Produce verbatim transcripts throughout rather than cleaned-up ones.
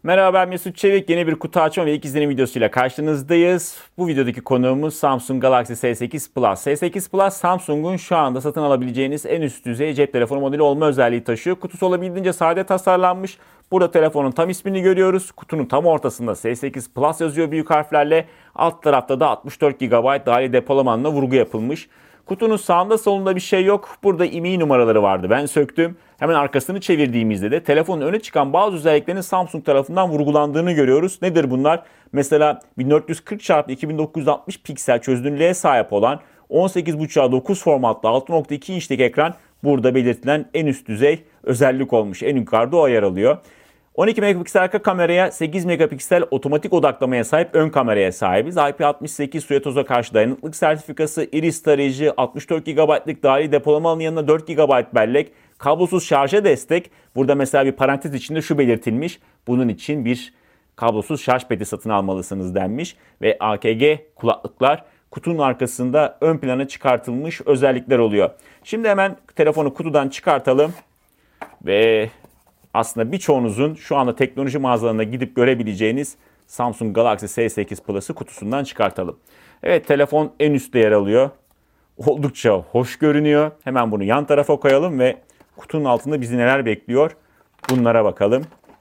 Merhaba, ben Mesut Çevik. Yeni bir kutu açma ve ilk izlenim videosuyla karşınızdayız. Bu videodaki konuğumuz Samsung Galaxy S sekiz Plus. S sekiz Plus, Samsung'un şu anda satın alabileceğiniz en üst düzey cep telefonu modeli olma özelliği taşıyor. Kutusu olabildiğince sade tasarlanmış. Burada telefonun tam ismini görüyoruz. Kutunun tam ortasında S sekiz Plus yazıyor büyük harflerle. Alt tarafta da altmış dört gigabayt dahili depolama alanına vurgu yapılmış. Kutunun sağında solunda bir şey yok. Burada I M E I numaraları vardı. Ben söktüm. Hemen arkasını çevirdiğimizde de telefonun öne çıkan bazı özelliklerinin Samsung tarafından vurgulandığını görüyoruz. Nedir bunlar? Mesela bin dört yüz kırk çarpı iki bin dokuz yüz altmış piksel çözünürlüğe sahip olan on sekiz buçuğa dokuz formatlı altı nokta iki inçlik ekran burada belirtilen en üst düzey özellik olmuş. En yukarıda o yer alıyor. on iki megapiksel arka kameraya, sekiz megapiksel otomatik odaklamaya sahip ön kameraya sahibiz. I P altmış sekiz suya toza karşı dayanıklılık sertifikası, iris tarayıcı, altmış dört gigabaytlık dahili depolama alanının yanında dört gigabayt bellek, kablosuz şarja destek. Burada mesela bir parantez içinde şu belirtilmiş. Bunun için bir kablosuz şarj pedi satın almalısınız denmiş. Ve A K G kulaklıklar kutunun arkasında ön plana çıkartılmış özellikler oluyor. Şimdi hemen telefonu kutudan çıkartalım ve aslında birçoğunuzun şu anda teknoloji mağazalarına gidip görebileceğiniz Samsung Galaxy S sekiz Plus'ı kutusundan çıkartalım. Evet, telefon en üstte yer alıyor. Oldukça hoş görünüyor. Hemen bunu yan tarafa koyalım ve kutunun altında bizi neler bekliyor bunlara bakalım.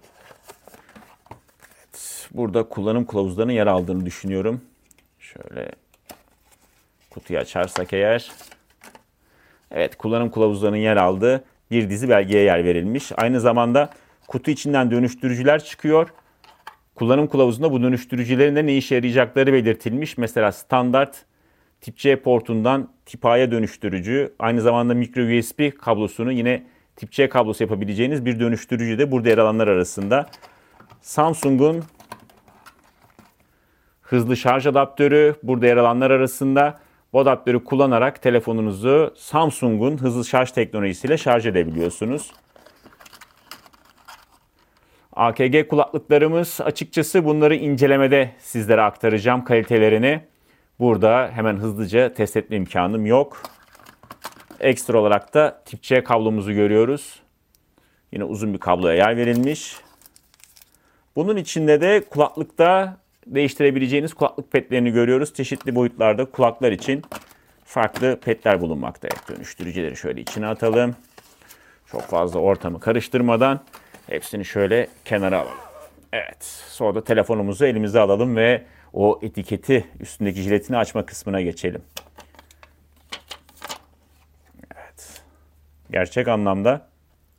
Evet, burada kullanım kılavuzlarının yer aldığını düşünüyorum. Şöyle kutuyu açarsak eğer. Evet, kullanım kılavuzlarının yer aldığı bir dizi belgeye yer verilmiş. Aynı zamanda kutu içinden dönüştürücüler çıkıyor. Kullanım kılavuzunda bu dönüştürücülerin de ne işe yarayacakları belirtilmiş. Mesela standart tip C portundan tip A'ya dönüştürücü, aynı zamanda micro U S B kablosunu yine tip C kablosu yapabileceğiniz bir dönüştürücü de burada yer alanlar arasında. Samsung'un hızlı şarj adaptörü burada yer alanlar arasında. Bu adaptörü kullanarak telefonunuzu Samsung'un hızlı şarj teknolojisiyle şarj edebiliyorsunuz. A K G kulaklıklarımız, açıkçası bunları incelemede sizlere aktaracağım kalitelerini. Burada hemen hızlıca test etme imkanım yok. Ekstra olarak da tip C kablomuzu görüyoruz. Yine uzun bir kabloya yer verilmiş. Bunun içinde de kulaklıkta değiştirebileceğiniz kulaklık petlerini görüyoruz. Çeşitli boyutlarda kulaklar için farklı petler bulunmakta. Evet, dönüştürücüleri şöyle içine atalım. Çok fazla ortamı karıştırmadan hepsini şöyle kenara alalım. Evet, sonra da telefonumuzu elimize alalım ve o etiketi, üstündeki jiletini açma kısmına geçelim. Evet, gerçek anlamda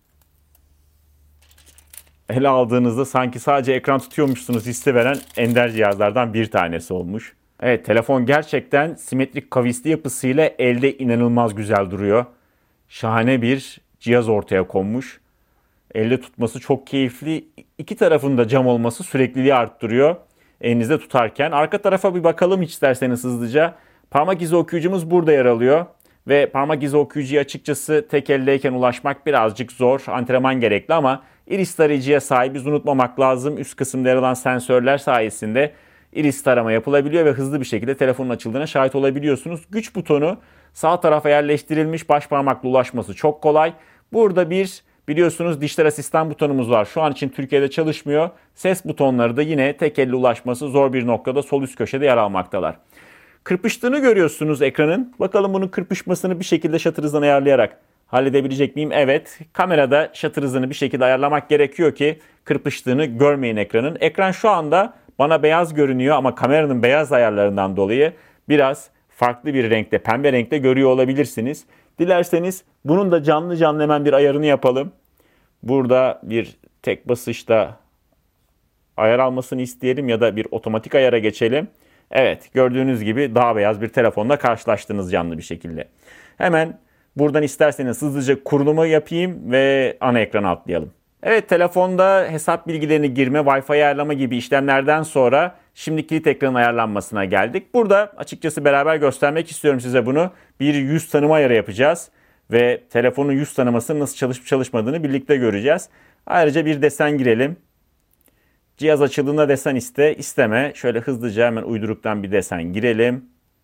ele aldığınızda sanki sadece ekran tutuyormuşsunuz hissi veren ender cihazlardan bir tanesi olmuş. Evet, telefon gerçekten simetrik kavisli yapısıyla elde inanılmaz güzel duruyor. Şahane bir cihaz ortaya konmuş. Elde tutması çok keyifli. İki tarafında cam olması sürekliliği arttırıyor elinizde tutarken. Arka tarafa bir bakalım isterseniz hızlıca. Parmak izi okuyucumuz burada yer alıyor. Ve parmak izi okuyucuya açıkçası tek eldeyken ulaşmak birazcık zor, antrenman gerekli ama iris tarayıcıya sahibiz, unutmamak lazım. Üst kısımda yer alan sensörler sayesinde iris tarama yapılabiliyor ve hızlı bir şekilde telefonun açıldığına şahit olabiliyorsunuz. Güç butonu sağ tarafa yerleştirilmiş, baş parmakla ulaşması çok kolay. Burada bir biliyorsunuz dijital asistan butonumuz var. Şu an için Türkiye'de çalışmıyor. Ses butonları da yine tek elle ulaşması zor bir noktada sol üst köşede yer almaktalar. Kırpıştığını görüyorsunuz ekranın. Bakalım bunun kırpışmasını bir şekilde shutter hızını ayarlayarak halledebilecek miyim? Evet. Kamerada shutter hızını bir şekilde ayarlamak gerekiyor ki kırpıştığını görmeyin ekranın. Ekran şu anda bana beyaz görünüyor ama kameranın beyaz ayarlarından dolayı biraz farklı bir renkte, pembe renkte görüyor olabilirsiniz. Dilerseniz bunun da canlı canlı hemen bir ayarını yapalım. Burada bir tek basışta ayar almasını isteyelim ya da bir otomatik ayara geçelim. Evet, gördüğünüz gibi daha beyaz bir telefonla karşılaştınız canlı bir şekilde. Hemen buradan isterseniz hızlıca kurulumu yapayım ve ana ekrana atlayalım. Evet, telefonda hesap bilgilerini girme, Wi-Fi ayarlama gibi işlemlerden sonra şimdi kilit ekranın ayarlanmasına geldik. Burada açıkçası beraber göstermek istiyorum size bunu. Bir yüz tanıma ayarı yapacağız ve telefonun yüz tanımasının nasıl çalışıp çalışmadığını birlikte göreceğiz. Ayrıca bir desen girelim. Cihaz açıldığında desen iste, isteme. Şöyle hızlıca hemen uyduruktan bir desen girelim.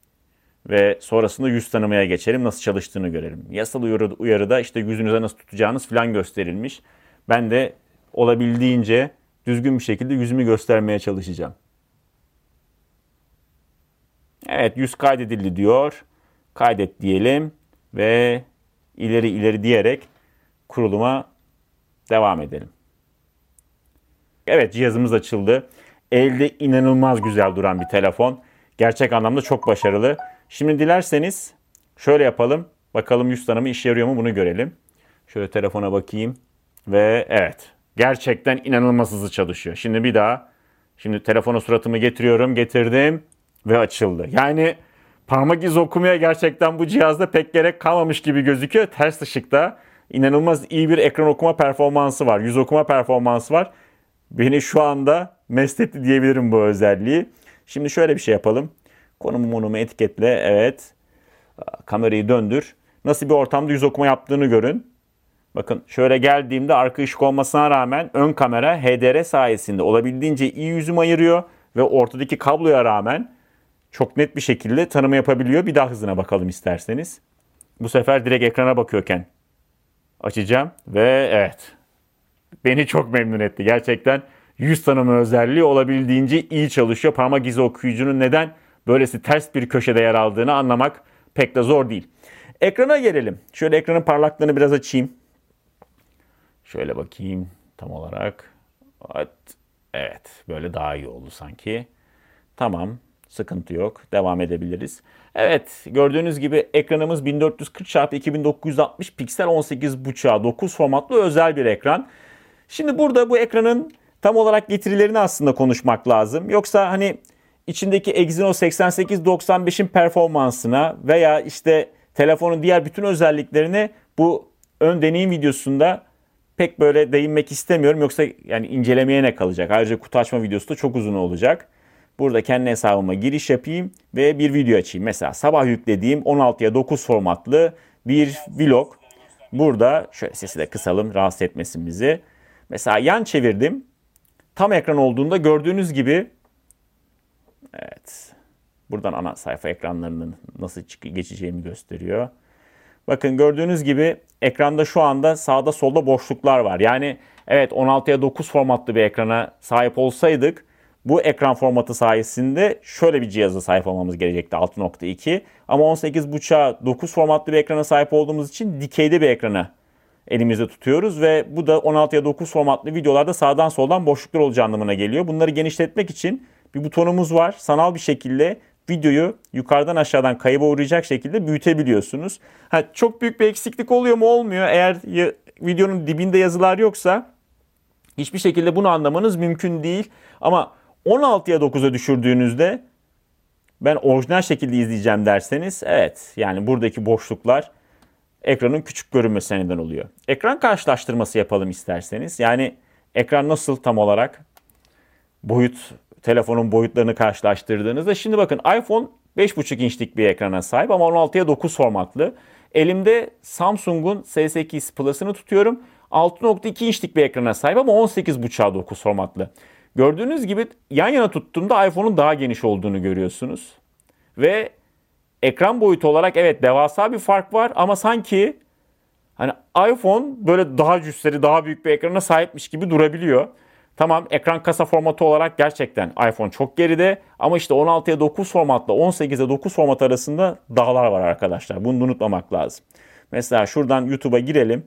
Ve sonrasında yüz tanımaya geçelim. Nasıl çalıştığını görelim. Yasal uyarı, uyarıda işte yüzünüze nasıl tutacağınız falan gösterilmiş. Ben de olabildiğince düzgün bir şekilde yüzümü göstermeye çalışacağım. Evet, yüz kaydedildi diyor. Kaydet diyelim ve ileri ileri diyerek kuruluma devam edelim. Evet, cihazımız açıldı. Elde inanılmaz güzel duran bir telefon. Gerçek anlamda çok başarılı. Şimdi dilerseniz şöyle yapalım. Bakalım yüz tanımı işe yarıyor mu bunu görelim. Şöyle telefona bakayım. Ve evet, gerçekten inanılmaz hızlı çalışıyor. Şimdi bir daha. Şimdi telefona suratımı getiriyorum. Getirdim ve açıldı. Yani parmak izi okumaya gerçekten bu cihazda pek gerek kalmamış gibi gözüküyor. Ters ışıkta inanılmaz iyi bir ekran okuma performansı var. Yüz okuma performansı var. Beni şu anda mest etti diyebilirim bu özelliği. Şimdi şöyle bir şey yapalım. Konumu monumu etiketle. Evet. Kamerayı döndür. Nasıl bir ortamda yüz okuma yaptığını görün. Bakın şöyle geldiğimde arka ışık olmasına rağmen ön kamera H D R sayesinde olabildiğince iyi yüzümü ayırıyor. Ve ortadaki kabloya rağmen çok net bir şekilde tanıma yapabiliyor. Bir daha hızına bakalım isterseniz. Bu sefer direkt ekrana bakıyorken açacağım. Ve evet. Beni çok memnun etti. Gerçekten yüz tanıma özelliği olabildiğince iyi çalışıyor. Parmak izi okuyucunun neden böylesi ters bir köşede yer aldığını anlamak pek de zor değil. Ekrana gelelim. Şöyle ekranın parlaklığını biraz açayım. Şöyle bakayım tam olarak. Evet, evet böyle daha iyi oldu sanki. Tamam, sıkıntı yok. Devam edebiliriz. Evet, gördüğünüz gibi ekranımız bin dört yüz kırk çarpı iki bin dokuz yüz altmış piksel on sekiz buçuk dokuz formatlı özel bir ekran. Şimdi burada bu ekranın tam olarak getirilerini aslında konuşmak lazım. Yoksa hani içindeki Exynos seksen sekiz doksan beşin performansına veya işte telefonun diğer bütün özelliklerine bu ön deneyim videosunda pek böyle değinmek istemiyorum. Yoksa yani incelemeye ne kalacak? Ayrıca kutu açma videosu da çok uzun olacak. Burada kendi hesabıma giriş yapayım ve bir video açayım. Mesela sabah yüklediğim on altıya dokuz formatlı bir vlog. Burada şöyle sesi de kısalım rahatsız etmesin bizi. Mesela yan çevirdim. Tam ekran olduğunda gördüğünüz gibi evet. Buradan ana sayfa ekranlarının nasıl geçeceğimi gösteriyor. Bakın gördüğünüz gibi ekranda şu anda sağda solda boşluklar var. Yani evet on altıya dokuz formatlı bir ekrana sahip olsaydık bu ekran formatı sayesinde şöyle bir cihaza sahip olmamız gerekecekti altı nokta iki. Ama on sekiz buçuk dokuz formatlı bir ekrana sahip olduğumuz için dikeyde bir ekrana elimizde tutuyoruz ve bu da on altıya dokuz formatlı videolarda sağdan soldan boşluklar olacağı anlamına geliyor. Bunları genişletmek için bir butonumuz var. Sanal bir şekilde videoyu yukarıdan aşağıdan kayıba uğrayacak şekilde büyütebiliyorsunuz. Ha, çok büyük bir eksiklik oluyor mu? Olmuyor. Eğer videonun dibinde yazılar yoksa hiçbir şekilde bunu anlamanız mümkün değil. Ama on altıya dokuza düşürdüğünüzde ben orijinal şekilde izleyeceğim derseniz evet yani buradaki boşluklar ekranın küçük görünmesine neden oluyor. Ekran karşılaştırması yapalım isterseniz. Yani ekran nasıl tam olarak boyut telefonun boyutlarını karşılaştırdığınızda şimdi bakın iPhone beş buçuk inçlik bir ekrana sahip ama on altıya dokuz formatlı. Elimde Samsung'un S sekiz Plus'ını tutuyorum. altı nokta iki inçlik bir ekrana sahip ama on sekiz buçuk dokuz formatlı. Gördüğünüz gibi yan yana tuttuğumda iPhone'un daha geniş olduğunu görüyorsunuz. Ve ekran boyutu olarak evet devasa bir fark var ama sanki hani iPhone böyle daha cüsseli, daha büyük bir ekrana sahipmiş gibi durabiliyor. Tamam ekran kasa formatı olarak gerçekten iPhone çok geride ama işte on altıya dokuz formatla on sekize dokuz format arasında dağlar var arkadaşlar. Bunu unutmamak lazım. Mesela şuradan YouTube'a girelim.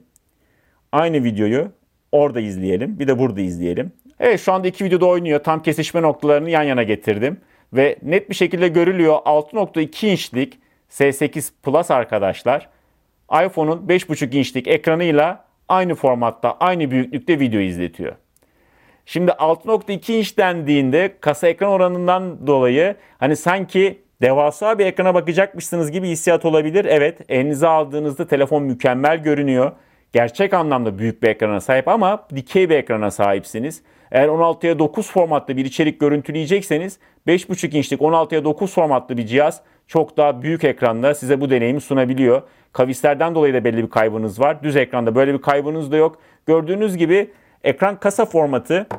Aynı videoyu orada izleyelim. Bir de burada izleyelim. Evet şu anda iki videoda oynuyor. Tam kesişme noktalarını yan yana getirdim. Ve net bir şekilde görülüyor altı nokta iki inçlik S sekiz Plus arkadaşlar. iPhone'un beş buçuk inçlik ekranıyla aynı formatta, aynı büyüklükte video izletiyor. Şimdi altı nokta iki inç dendiğinde kasa ekran oranından dolayı hani sanki devasa bir ekrana bakacakmışsınız gibi hissiyat olabilir. Evet elinize aldığınızda telefon mükemmel görünüyor. Gerçek anlamda büyük bir ekrana sahip ama dikey bir ekrana sahipsiniz. Eğer on altıya dokuz formatlı bir içerik görüntüleyecekseniz beş buçuk inçlik on altıya dokuz formatlı bir cihaz çok daha büyük ekranda size bu deneyimi sunabiliyor. Kavislerden dolayı da belli bir kaybınız var. Düz ekranda böyle bir kaybınız da yok. Gördüğünüz gibi ekran kasa formatı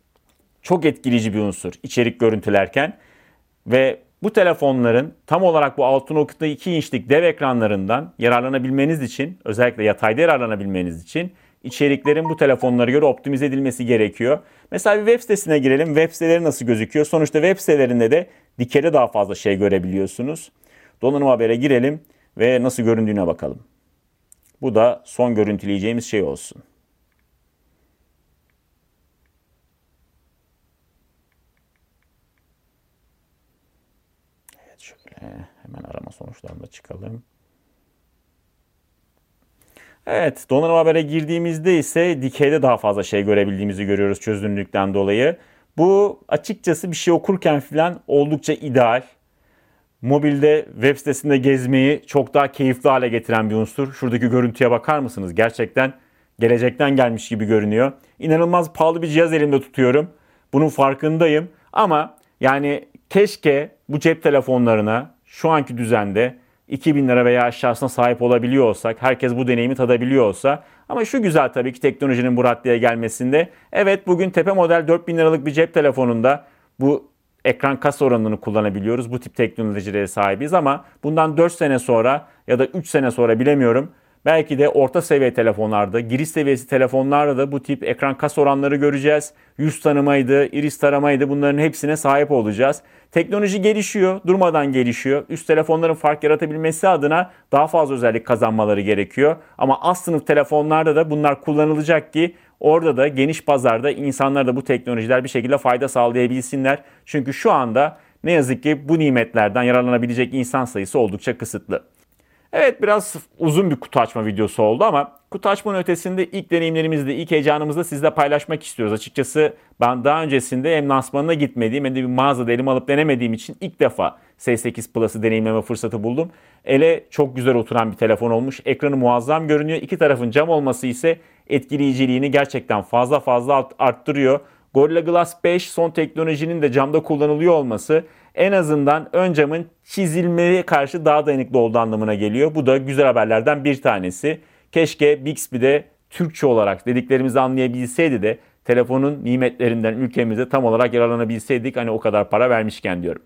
çok etkileyici bir unsur içerik görüntülerken ve bu telefonların tam olarak bu altı nokta iki inçlik dev ekranlarından yararlanabilmeniz için özellikle yatayda yararlanabilmeniz için içeriklerin bu telefonlara göre optimize edilmesi gerekiyor. Mesela bir web sitesine girelim. Web siteleri nasıl gözüküyor? Sonuçta web sitelerinde de dikeyde daha fazla şey görebiliyorsunuz. Donanım Haber'e girelim ve nasıl göründüğüne bakalım. Bu da son görüntüleyeceğimiz şey olsun. Evet, şöyle hemen arama sonuçlarına çıkalım. Evet, Donanım Haber'e girdiğimizde ise dikeyde daha fazla şey görebildiğimizi görüyoruz çözünürlükten dolayı. Bu açıkçası bir şey okurken falan oldukça ideal. Mobilde web sitesinde gezmeyi çok daha keyifli hale getiren bir unsur. Şuradaki görüntüye bakar mısınız? Gerçekten gelecekten gelmiş gibi görünüyor. İnanılmaz pahalı bir cihaz elimde tutuyorum. Bunun farkındayım. Ama yani keşke bu cep telefonlarına şu anki düzende iki bin lira veya aşağısına sahip olabiliyor olsak, herkes bu deneyimi tadabiliyor olsa. Ama şu güzel tabii ki teknolojinin bu raddeye gelmesinde. Evet, bugün tepe model dört bin liralık bir cep telefonunda bu ekran kasa oranını kullanabiliyoruz. Bu tip teknolojilere sahibiz ama bundan dört sene sonra ya da üç sene sonra bilemiyorum. Belki de orta seviye telefonlarda, giriş seviyesi telefonlarda da bu tip ekran kasa oranları göreceğiz. Yüz tanımaydı, iris taramaydı, bunların hepsine sahip olacağız. Teknoloji gelişiyor, durmadan gelişiyor. Üst telefonların fark yaratabilmesi adına daha fazla özellik kazanmaları gerekiyor. Ama az sınıf telefonlarda da bunlar kullanılacak ki orada da geniş pazarda insanlara da bu teknolojiler bir şekilde fayda sağlayabilsinler. Çünkü şu anda ne yazık ki bu nimetlerden yararlanabilecek insan sayısı oldukça kısıtlı. Evet, biraz uzun bir kutu açma videosu oldu ama kutu açmanın ötesinde ilk deneyimlerimizi, ilk heyecanımızı sizle paylaşmak istiyoruz. Açıkçası ben daha öncesinde hem lansmanına gitmediğim hem de bir mağazada elime alıp denemediğim için ilk defa S sekiz Plus'ı deneyimleme fırsatı buldum. Ele çok güzel oturan bir telefon olmuş. Ekranı muazzam görünüyor. İki tarafın cam olması ise etkileyiciliğini gerçekten fazla fazla arttırıyor. Gorilla Glass beş son teknolojinin de camda kullanılıyor olması en azından ön camın çizilmeye karşı daha dayanıklı olduğu anlamına geliyor. Bu da güzel haberlerden bir tanesi. Keşke Bixby'de Türkçe olarak dediklerimizi anlayabilseydi de telefonun nimetlerinden ülkemizde tam olarak yararlanabilseydik, hani o kadar para vermişken diyorum.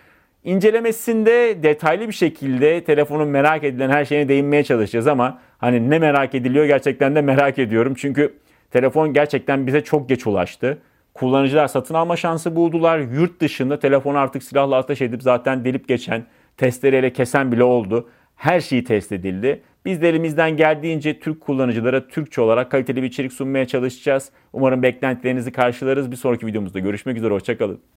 İncelemesinde detaylı bir şekilde telefonun merak edilen her şeyine değinmeye çalışacağız ama hani ne merak ediliyor gerçekten de merak ediyorum. Çünkü telefon gerçekten bize çok geç ulaştı. Kullanıcılar satın alma şansı buldular. Yurt dışında telefonu artık silahla ateş edip zaten delip geçen, testereyle kesen bile oldu. Her şeyi test edildi. Biz de elimizden geldiğince Türk kullanıcılara Türkçe olarak kaliteli bir içerik sunmaya çalışacağız. Umarım beklentilerinizi karşılarız. Bir sonraki videomuzda görüşmek üzere. Hoşça kalın.